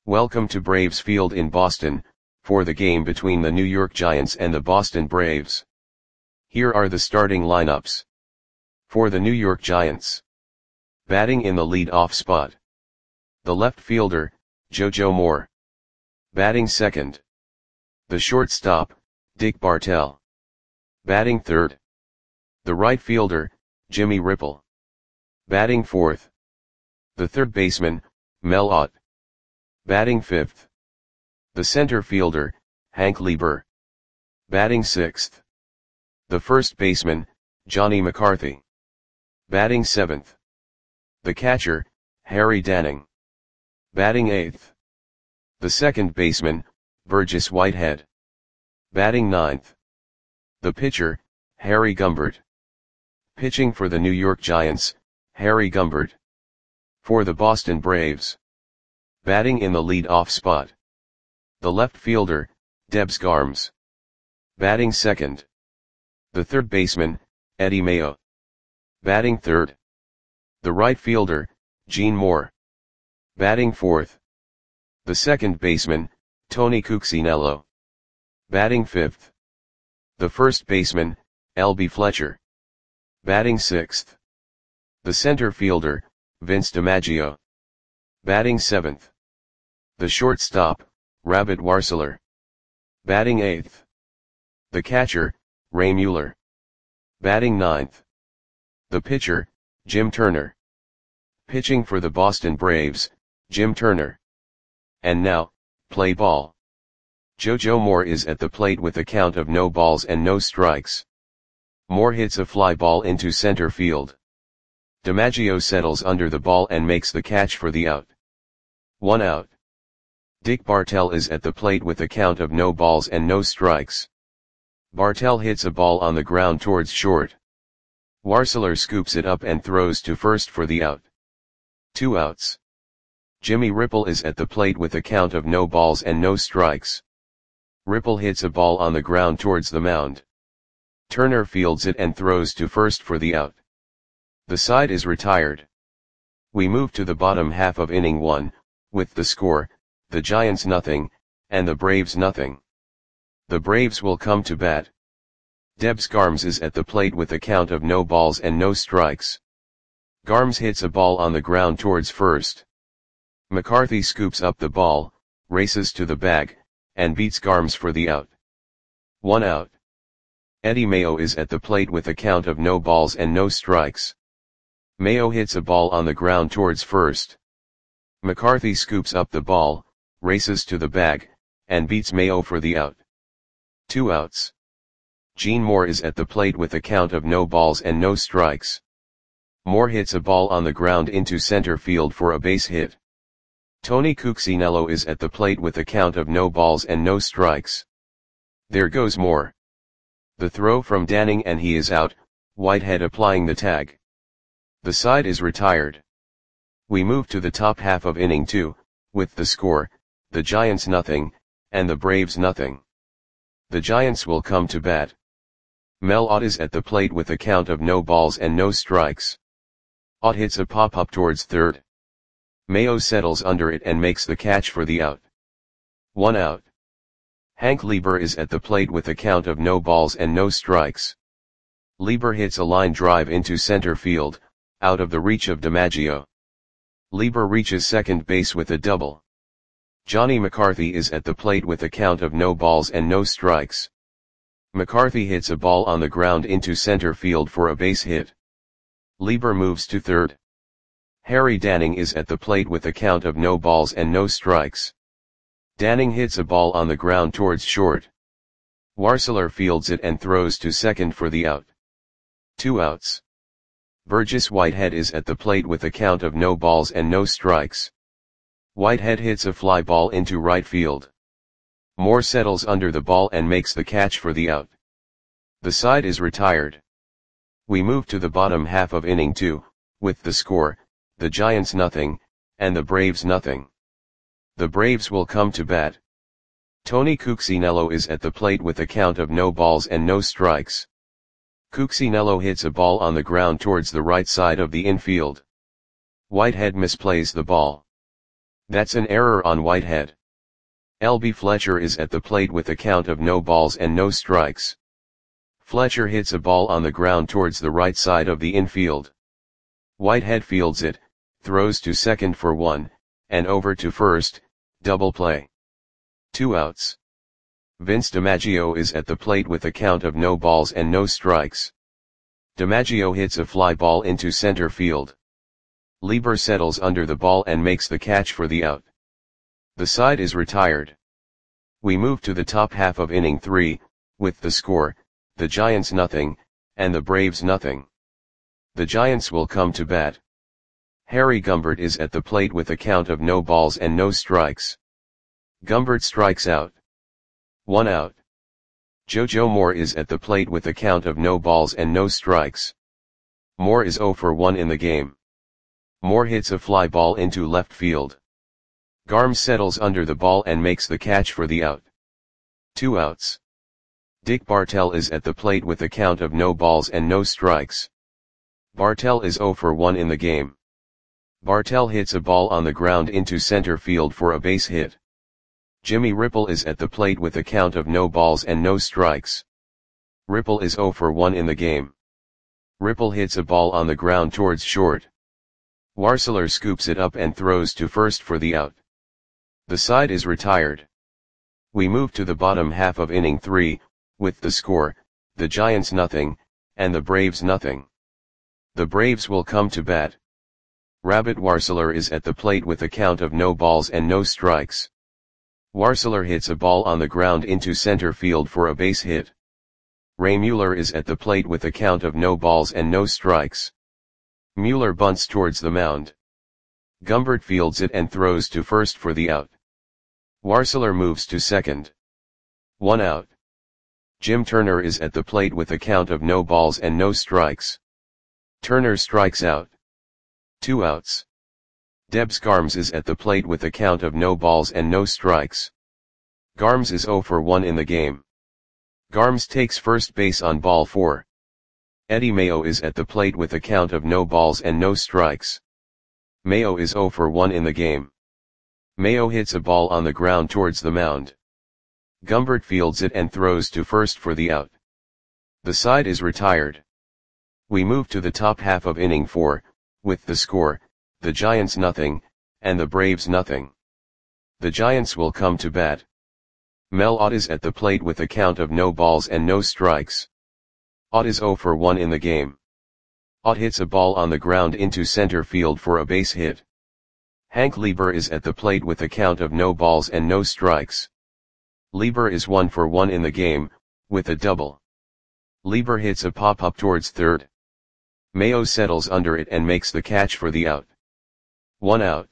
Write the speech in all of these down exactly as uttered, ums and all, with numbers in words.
Welcome to Braves Field in Boston, for the game between the New York Giants and the Boston Braves. Here are the starting lineups. For the New York Giants. Batting in the lead-off spot. The left fielder, JoJo Moore. Batting second. The shortstop, Dick Bartell. Batting third. The right fielder, Jimmy Ripple. Batting fourth. The third baseman, Mel Ott. Batting fifth. The center fielder, Hank Lieber. Batting sixth. The first baseman, Johnny McCarthy. Batting seventh. The catcher, Harry Danning. Batting eighth. The second baseman, Burgess Whitehead. Batting ninth. The pitcher, Harry Gumbert. Pitching for the New York Giants, Harry Gumbert. For the Boston Braves. Batting in the lead-off spot. The left fielder, Debs Garms. Batting second. The third baseman, Eddie Mayo. Batting third. The right fielder, Gene Moore. Batting fourth. The second baseman, Tony Cuccinello. Batting fifth. The first baseman, L B Fletcher. Batting sixth. The center fielder, Vince DiMaggio. Batting seventh. The shortstop, Rabbit Warseler. Batting eighth. The catcher, Ray Mueller. Batting ninth. The pitcher, Jim Turner. Pitching for the Boston Braves, Jim Turner. And now, play ball. JoJo Moore is at the plate with a count of no balls and no strikes. Moore hits a fly ball into center field. DiMaggio settles under the ball and makes the catch for the out. One out. Dick Bartell is at the plate with a count of no balls and no strikes. Bartell hits a ball on the ground towards short. Warseler scoops it up and throws to first for the out. Two outs. Jimmy Ripple is at the plate with a count of no balls and no strikes. Ripple hits a ball on the ground towards the mound. Turner fields it and throws to first for the out. The side is retired. We move to the bottom half of inning one, with the score, the Giants nothing, and the Braves nothing. The Braves will come to bat. Debs Garms is at the plate with a count of no balls and no strikes. Garms hits a ball on the ground towards first. McCarthy scoops up the ball, races to the bag, and beats Garms for the out. One out. Eddie Mayo is at the plate with a count of no balls and no strikes. Mayo hits a ball on the ground towards first. McCarthy scoops up the ball, races to the bag, and beats Mayo for the out. Two outs. Gene Moore is at the plate with a count of no balls and no strikes. Moore hits a ball on the ground into center field for a base hit. Tony Cuccinello is at the plate with a count of no balls and no strikes. There goes Moore. The throw from Danning and he is out, Whitehead applying the tag. The side is retired. We move to the top half of inning two, with the score, the Giants nothing, and the Braves nothing. The Giants will come to bat. Mel Ott is at the plate with a count of no balls and no strikes. Ott hits a pop-up towards third. Mayo settles under it and makes the catch for the out. One out. Hank Lieber is at the plate with a count of no balls and no strikes. Lieber hits a line drive into center field, out of the reach of DiMaggio. Lieber reaches second base with a double. Johnny McCarthy is at the plate with a count of no balls and no strikes. McCarthy hits a ball on the ground into center field for a base hit. Lieber moves to third. Harry Danning is at the plate with a count of no balls and no strikes. Danning hits a ball on the ground towards short. Warseler fields it and throws to second for the out. Two outs. Burgess Whitehead is at the plate with a count of no balls and no strikes. Whitehead hits a fly ball into right field. Moore settles under the ball and makes the catch for the out. The side is retired. We move to the bottom half of inning two, with the score, the Giants nothing, and the Braves nothing. The Braves will come to bat. Tony Cuccinello is at the plate with a count of no balls and no strikes. Cuccinello hits a ball on the ground towards the right side of the infield. Whitehead misplays the ball. That's an error on Whitehead. L B Fletcher is at the plate with a count of no balls and no strikes. Fletcher hits a ball on the ground towards the right side of the infield. Whitehead fields it, throws to second for one, and over to first, double play. Two outs. Vince DiMaggio is at the plate with a count of no balls and no strikes. DiMaggio hits a fly ball into center field. Lieber settles under the ball and makes the catch for the out. The side is retired. We move to the top half of inning three, with the score, the Giants nothing, and the Braves nothing. The Giants will come to bat. Harry Gumbert is at the plate with a count of no balls and no strikes. Gumbert strikes out. One out. Jojo Moore is at the plate with a count of no balls and no strikes. Moore is oh for one in the game. Moore hits a fly ball into left field. Garm settles under the ball and makes the catch for the out. Two outs. Dick Bartell is at the plate with a count of no balls and no strikes. Bartell is oh for one in the game. Bartell hits a ball on the ground into center field for a base hit. Jimmy Ripple is at the plate with a count of no balls and no strikes. Ripple is oh for one in the game. Ripple hits a ball on the ground towards short. Warseler scoops it up and throws to first for the out. The side is retired. We move to the bottom half of inning three, with the score, the Giants nothing, and the Braves nothing. The Braves will come to bat. Rabbit Warseler is at the plate with a count of no balls and no strikes. Warseler hits a ball on the ground into center field for a base hit. Ray Mueller is at the plate with a count of no balls and no strikes. Mueller bunts towards the mound. Gumbert fields it and throws to first for the out. Warseler moves to second. One out. Jim Turner is at the plate with a count of no balls and no strikes. Turner strikes out. Two outs. Debs Garms is at the plate with a count of no balls and no strikes. Garms is oh for one in the game. Garms takes first base on ball four. Eddie Mayo is at the plate with a count of no balls and no strikes. Mayo is oh for one in the game. Mayo hits a ball on the ground towards the mound. Gumbert fields it and throws to first for the out. The side is retired. We move to the top half of inning four, with the score, the Giants nothing, and the Braves nothing. The Giants will come to bat. Mel Ott is at the plate with a count of no balls and no strikes. Ott is oh for one in the game. Ott hits a ball on the ground into center field for a base hit. Hank Lieber is at the plate with a count of no balls and no strikes. Lieber is one for one in the game, with a double. Lieber hits a pop-up towards third. Mayo settles under it and makes the catch for the out. One out.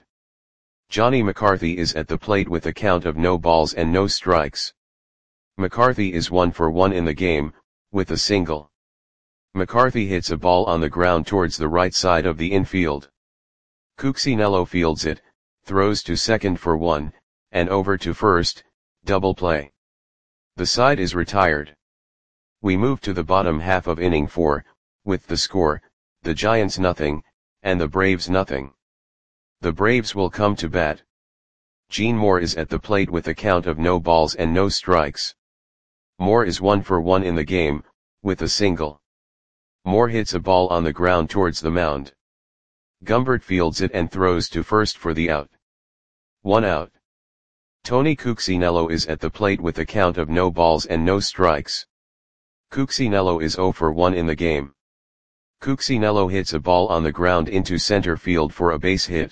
Johnny McCarthy is at the plate with a count of no balls and no strikes. McCarthy is one for one in the game, with a single. McCarthy hits a ball on the ground towards the right side of the infield. Cuccinello fields it, throws to second for one, and over to first, double play. The side is retired. We move to the bottom half of inning four, with the score, the Giants nothing, and the Braves nothing. The Braves will come to bat. Gene Moore is at the plate with a count of no balls and no strikes. Moore is one for one in the game, with a single. Moore hits a ball on the ground towards the mound. Gumbert fields it and throws to first for the out. One out. Tony Cuccinello is at the plate with a count of no balls and no strikes. Cuccinello is oh for one in the game. Cuccinello hits a ball on the ground into center field for a base hit.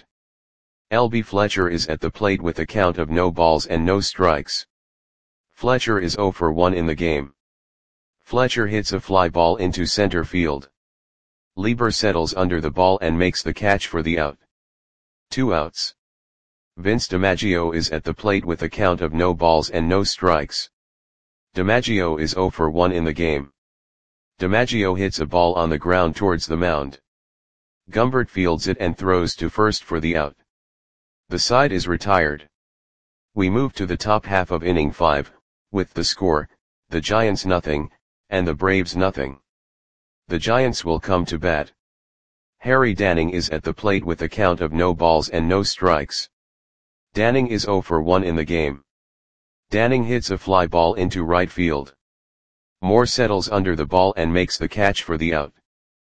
L B Fletcher is at the plate with a count of no balls and no strikes. Fletcher is oh for one in the game. Fletcher hits a fly ball into center field. Lieber settles under the ball and makes the catch for the out. Two outs. Vince DiMaggio is at the plate with a count of no balls and no strikes. DiMaggio is oh for one in the game. DiMaggio hits a ball on the ground towards the mound. Gumbert fields it and throws to first for the out. The side is retired. We move to the top half of inning five, with the score, the Giants nothing, and the Braves nothing. The Giants will come to bat. Harry Danning is at the plate with a count of no balls and no strikes. Danning is zero for one in the game. Danning hits a fly ball into right field. Moore settles under the ball and makes the catch for the out.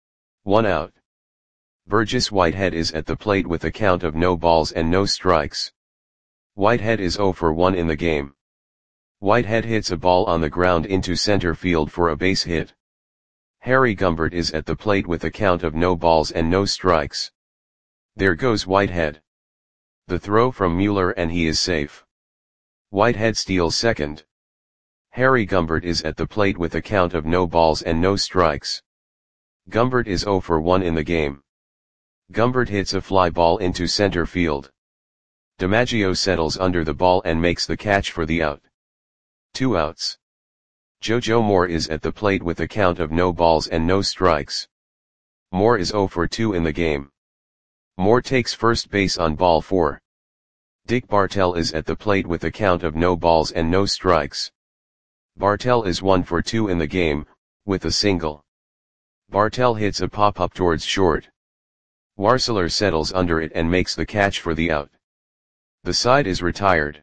One out. Burgess Whitehead is at the plate with a count of no balls and no strikes. Whitehead is zero for one in the game. Whitehead hits a ball on the ground into center field for a base hit. Harry Gumbert is at the plate with a count of no balls and no strikes. There goes Whitehead. The throw from Mueller and he is safe. Whitehead steals second. Harry Gumbert is at the plate with a count of no balls and no strikes. Gumbert is zero for one in the game. Gumbert hits a fly ball into center field. DiMaggio settles under the ball and makes the catch for the out. Two outs. JoJo Moore is at the plate with a count of no balls and no strikes. Moore is zero for two in the game. Moore takes first base on ball four. Dick Bartell is at the plate with a count of no balls and no strikes. Bartell is one for two in the game, with a single. Bartell hits a pop-up towards short. Warseler settles under it and makes the catch for the out. The side is retired.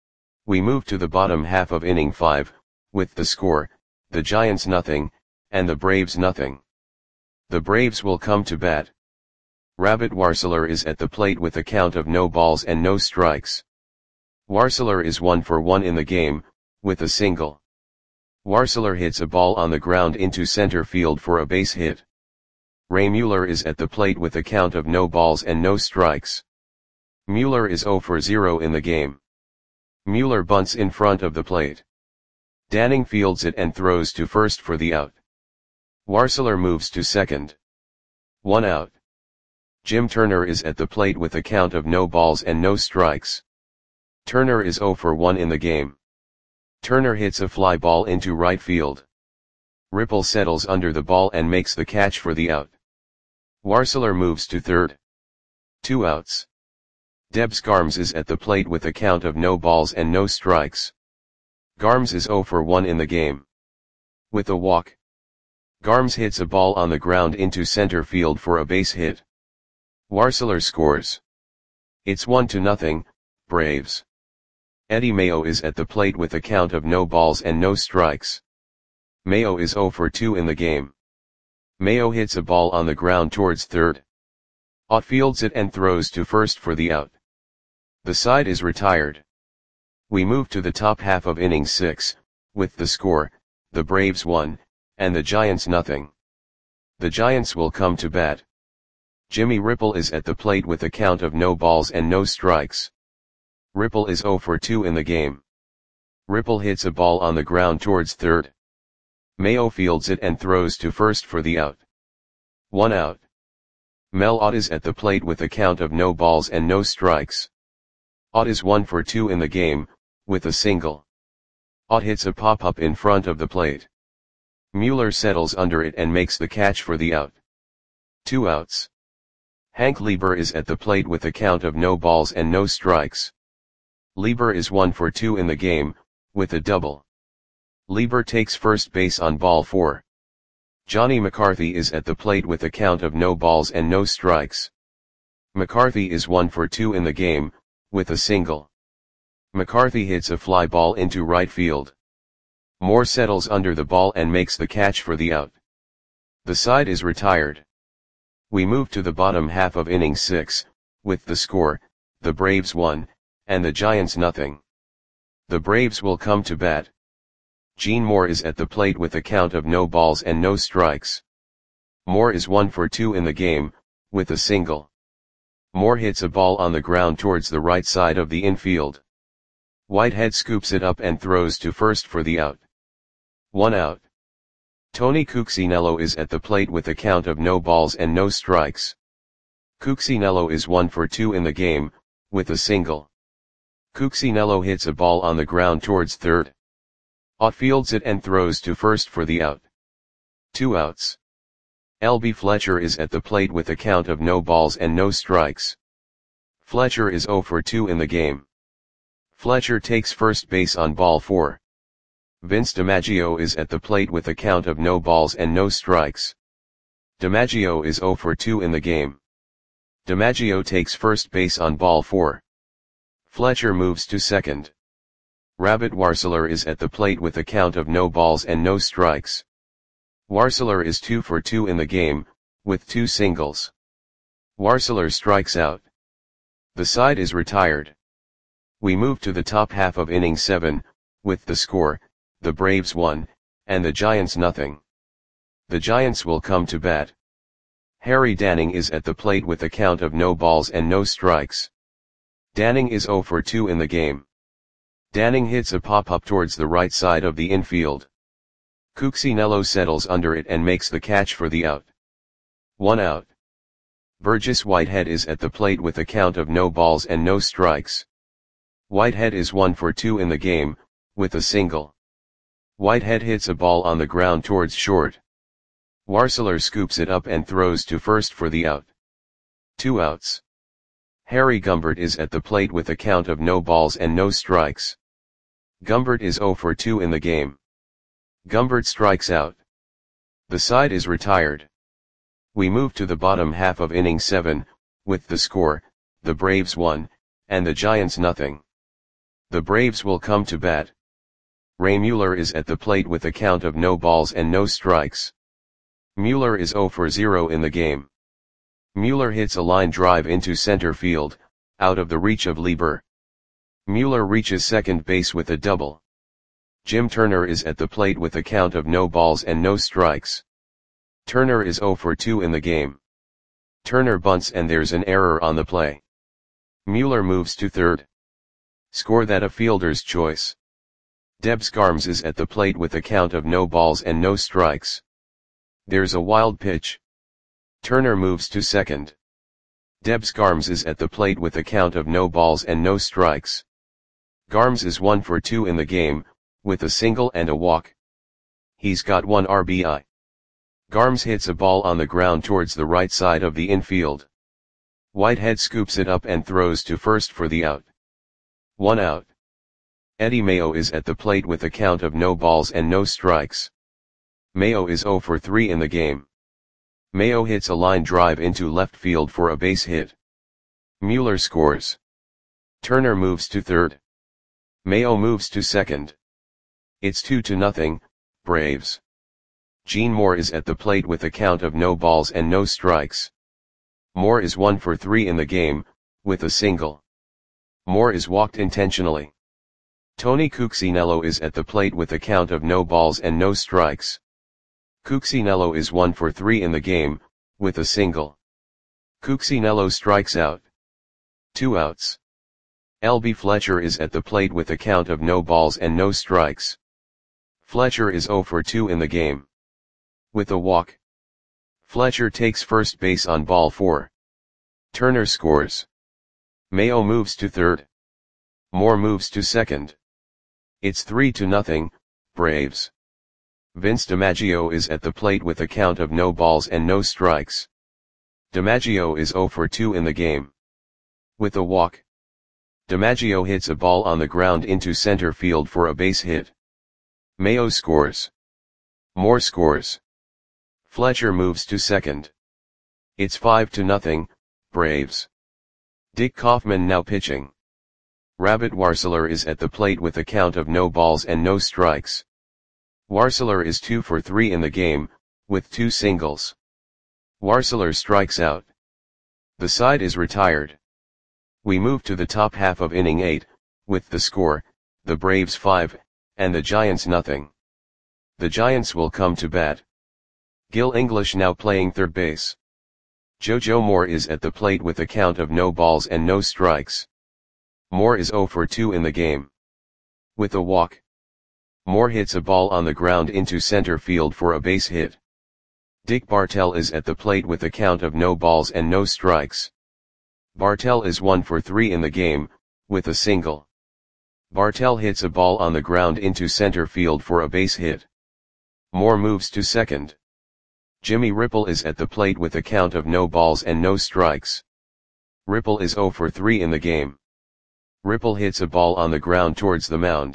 We move to the bottom half of inning five, with the score, the Giants nothing, and the Braves nothing. The Braves will come to bat. Rabbit Warseler is at the plate with a count of no balls and no strikes. Warseler is one for one in the game, with a single. Warseler hits a ball on the ground into center field for a base hit. Ray Mueller is at the plate with a count of no balls and no strikes. Mueller is zero for zero in the game. Mueller bunts in front of the plate. Danning fields it and throws to first for the out. Warseler moves to second. One out. Jim Turner is at the plate with a count of no balls and no strikes. Turner is zero for one in the game. Turner hits a fly ball into right field. Ripple settles under the ball and makes the catch for the out. Warseler moves to third. Two outs. Debs Garms is at the plate with a count of no balls and no strikes. Garms is zero for one in the game. With a walk. Garms hits a ball on the ground into center field for a base hit. Warseler scores. It's one to nothing, Braves. Eddie Mayo is at the plate with a count of no balls and no strikes. Mayo is zero for two in the game. Mayo hits a ball on the ground towards third. Ott fields it and throws to first for the out. The side is retired. We move to the top half of inning six, with the score, the Braves one, and the Giants nothing. The Giants will come to bat. Jimmy Ripple is at the plate with a count of no balls and no strikes. Ripple is zero for two in the game. Ripple hits a ball on the ground towards third. Mayo fields it and throws to first for the out. One out. Mel Ott is at the plate with a count of no balls and no strikes. Ott is one for two in the game, with a single. Ott hits a pop-up in front of the plate. Mueller settles under it and makes the catch for the out. Two outs. Hank Lieber is at the plate with a count of no balls and no strikes. Lieber is one for two in the game, with a double. Lieber takes first base on ball four. Johnny McCarthy is at the plate with a count of no balls and no strikes. McCarthy is one for two in the game, with a single. McCarthy hits a fly ball into right field. Moore settles under the ball and makes the catch for the out. The side is retired. We move to the bottom half of inning six, with the score, the Braves one, and the Giants nothing. The Braves will come to bat. Gene Moore is at the plate with a count of no balls and no strikes. Moore is one for two in the game, with a single. Moore hits a ball on the ground towards the right side of the infield. Whitehead scoops it up and throws to first for the out. One out. Tony Cuccinello is at the plate with a count of no balls and no strikes. Cuccinello is one for two in the game, with a single. Cuccinello hits a ball on the ground towards third. Ott fields it and throws to first for the out. Two outs. L B Fletcher is at the plate with a count of no balls and no strikes. Fletcher is zero for two in the game. Fletcher takes first base on ball four. Vince DiMaggio is at the plate with a count of no balls and no strikes. DiMaggio is zero for two in the game. DiMaggio takes first base on ball four. Fletcher moves to second. Rabbit Warseler is at the plate with a count of no balls and no strikes. Warseler is two for two in the game, with two singles. Warseler strikes out. The side is retired. We move to the top half of inning seven, with the score, the Braves one, and the Giants nothing. The Giants will come to bat. Harry Danning is at the plate with a count of no balls and no strikes. Danning is zero for two in the game. Danning hits a pop-up towards the right side of the infield. Cuccinello settles under it and makes the catch for the out. One out. Burgess Whitehead is at the plate with a count of no balls and no strikes. Whitehead is one for two in the game, with a single. Whitehead hits a ball on the ground towards short. Warseler scoops it up and throws to first for the out. Two outs. Harry Gumbert is at the plate with a count of no balls and no strikes. Gumbert is zero for two in the game. Gumbert strikes out. The side is retired. We move to the bottom half of inning seven, with the score, the Braves one, and the Giants nothing. The Braves will come to bat. Ray Mueller is at the plate with a count of no balls and no strikes. Mueller is zero for zero in the game. Mueller hits a line drive into center field, out of the reach of Lieber. Mueller reaches second base with a double. Jim Turner is at the plate with a count of no balls and no strikes. Turner is zero for two in the game. Turner bunts and there's an error on the play. Mueller moves to third. Score that a fielder's choice. Debs Garms is at the plate with a count of no balls and no strikes. There's a wild pitch. Turner moves to second. Debs Garms is at the plate with a count of no balls and no strikes. Garms is one for two in the game, with a single and a walk. He's got one R B I. Garms hits a ball on the ground towards the right side of the infield. Whitehead scoops it up and throws to first for the out. One out. Eddie Mayo is at the plate with a count of no balls and no strikes. Mayo is zero for three in the game. Mayo hits a line drive into left field for a base hit. Mueller scores. Turner moves to third. Mayo moves to second. It's two to nothing, Braves. Gene Moore is at the plate with a count of no balls and no strikes. Moore is one for three in the game, with a single. Moore is walked intentionally. Tony Cuccinello is at the plate with a count of no balls and no strikes. Cuccinello is one for three in the game, with a single. Cuccinello strikes out. Two outs. L B Fletcher is at the plate with a count of no balls and no strikes. Fletcher is zero for two in the game. With a walk. Fletcher takes first base on ball four. Turner scores. Mayo moves to third. Moore moves to second. It's three to nothing, Braves. Vince DiMaggio is at the plate with a count of no balls and no strikes. DiMaggio is zero for two in the game. With a walk. DiMaggio hits a ball on the ground into center field for a base hit. Mayo scores. Moore scores. Fletcher moves to second. It's five to nothing, Braves. Dick Kaufman now pitching. Rabbit Warseler is at the plate with a count of no balls and no strikes. Warseler is two for three in the game, with two singles. Warseler strikes out. The side is retired. We move to the top half of inning eight, with the score, the Braves five, and the Giants nothing. The Giants will come to bat. Gil English now playing third base. JoJo Moore is at the plate with a count of no balls and no strikes. Moore is zero for two in the game. With a walk. Moore hits a ball on the ground into center field for a base hit. Dick Bartell is at the plate with a count of no balls and no strikes. Bartell is one for three in the game, with a single. Bartell hits a ball on the ground into center field for a base hit. Moore moves to second. Jimmy Ripple is at the plate with a count of no balls and no strikes. Ripple is zero for three in the game. Ripple hits a ball on the ground towards the mound.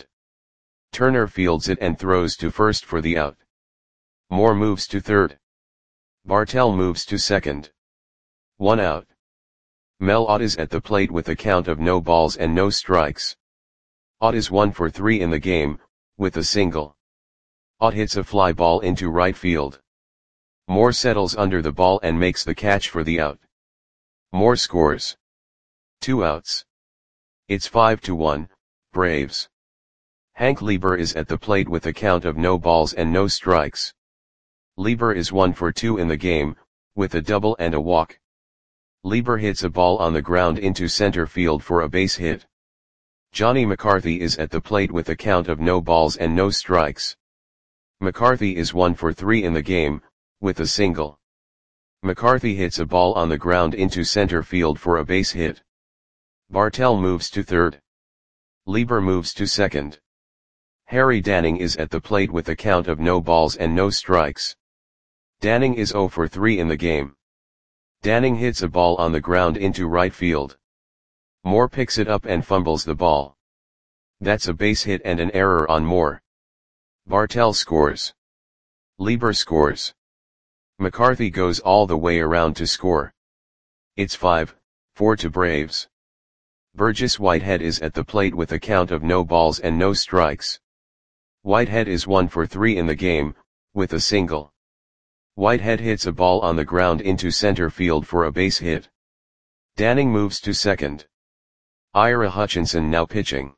Turner fields it and throws to first for the out. Moore moves to third. Bartell moves to second. One out. Mel Ott is at the plate with a count of no balls and no strikes. Ott is one for three in the game, with a single. Ott hits a fly ball into right field. Moore settles under the ball and makes the catch for the out. Moore scores. Two outs. It's five to one, Braves. Hank Lieber is at the plate with a count of no balls and no strikes. Lieber is one for two in the game, with a double and a walk. Lieber hits a ball on the ground into center field for a base hit. Johnny McCarthy is at the plate with a count of no balls and no strikes. McCarthy is one for three in the game, with a single. McCarthy hits a ball on the ground into center field for a base hit. Bartell moves to third. Lieber moves to second. Harry Danning is at the plate with a count of no balls and no strikes. Danning is zero for three in the game. Danning hits a ball on the ground into right field. Moore picks it up and fumbles the ball. That's a base hit and an error on Moore. Bartell scores. Lieber scores. McCarthy goes all the way around to score. It's five four to Braves. Burgess Whitehead is at the plate with a count of no balls and no strikes. Whitehead is one for three in the game, with a single. Whitehead hits a ball on the ground into center field for a base hit. Danning moves to second. Ira Hutchinson now pitching.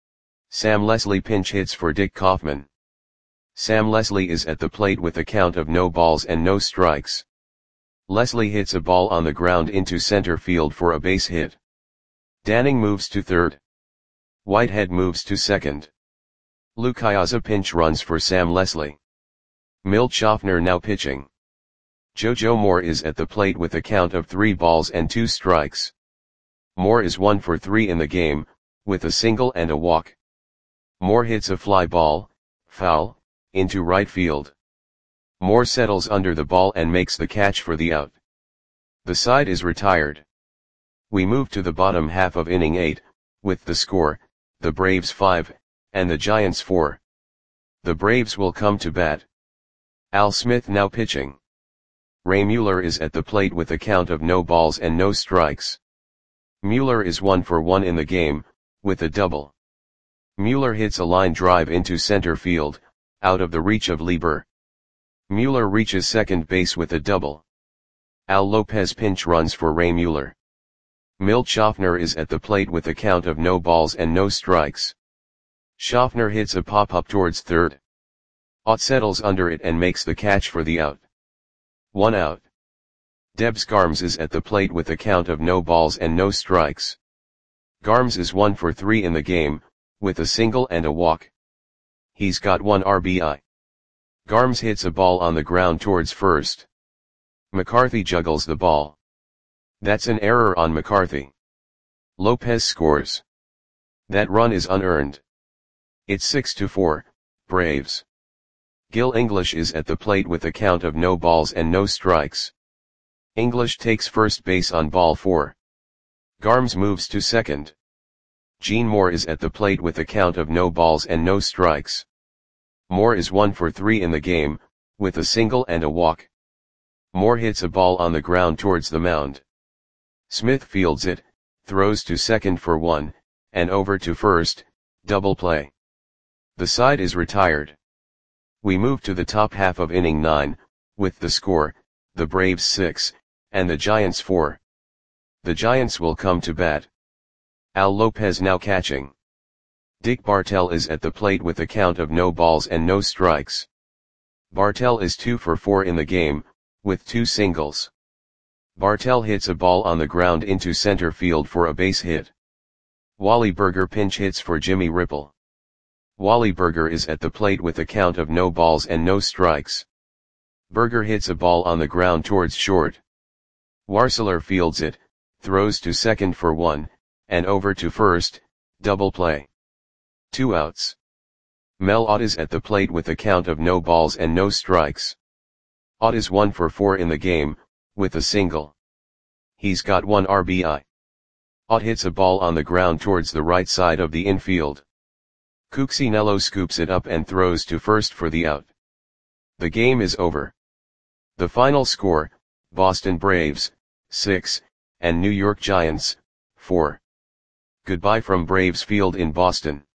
Sam Leslie pinch hits for Dick Kaufman. Sam Leslie is at the plate with a count of no balls and no strikes. Leslie hits a ball on the ground into center field for a base hit. Danning moves to third. Whitehead moves to second. Lou Piazza pinch runs for Sam Leslie. Milt Schaffner now pitching. JoJo Moore is at the plate with a count of three balls and two strikes. Moore is one for three in the game, with a single and a walk. Moore hits a fly ball, foul, into right field. Moore settles under the ball and makes the catch for the out. The side is retired. We move to the bottom half of inning eight, with the score, the Braves five, and the Giants four. The Braves will come to bat. Al Smith now pitching. Ray Mueller is at the plate with a count of no balls and no strikes. Mueller is one for one in the game, with a double. Mueller hits a line drive into center field, out of the reach of Lieber. Mueller reaches second base with a double. Al Lopez pinch runs for Ray Mueller. Milt Schaffner is at the plate with a count of no balls and no strikes. Schaffner hits a pop-up towards third. Ott settles under it and makes the catch for the out. One out. Debs Garms is at the plate with a count of no balls and no strikes. Garms is one for three in the game, with a single and a walk. He's got one R B I. Garms hits a ball on the ground towards first. McCarthy juggles the ball. That's an error on McCarthy. Lopez scores. That run is unearned. It's six to four, Braves. Gil English is at the plate with a count of no balls and no strikes. English takes first base on ball four. Garms moves to second. Gene Moore is at the plate with a count of no balls and no strikes. Moore is one for three in the game, with a single and a walk. Moore hits a ball on the ground towards the mound. Smith fields it, throws to second for one, and over to first, double play. The side is retired. We move to the top half of inning nine, with the score, the Braves six, and the Giants four. The Giants will come to bat. Al Lopez now catching. Dick Bartell is at the plate with a count of no balls and no strikes. Bartell is two for four in the game, with two singles. Bartell hits a ball on the ground into center field for a base hit. Wally Burger pinch hits for Jimmy Ripple. Wally Burger is at the plate with a count of no balls and no strikes. Burger hits a ball on the ground towards short. Warseler fields it, throws to second for one, and over to first, double play. Two outs. Mel Ott is at the plate with a count of no balls and no strikes. Ott is one for four in the game, with a single. He's got one R B I. Ott hits a ball on the ground towards the right side of the infield. Cuccinello scoops it up and throws to first for the out. The game is over. The final score, Boston Braves, six, and New York Giants, four. Goodbye from Braves Field in Boston.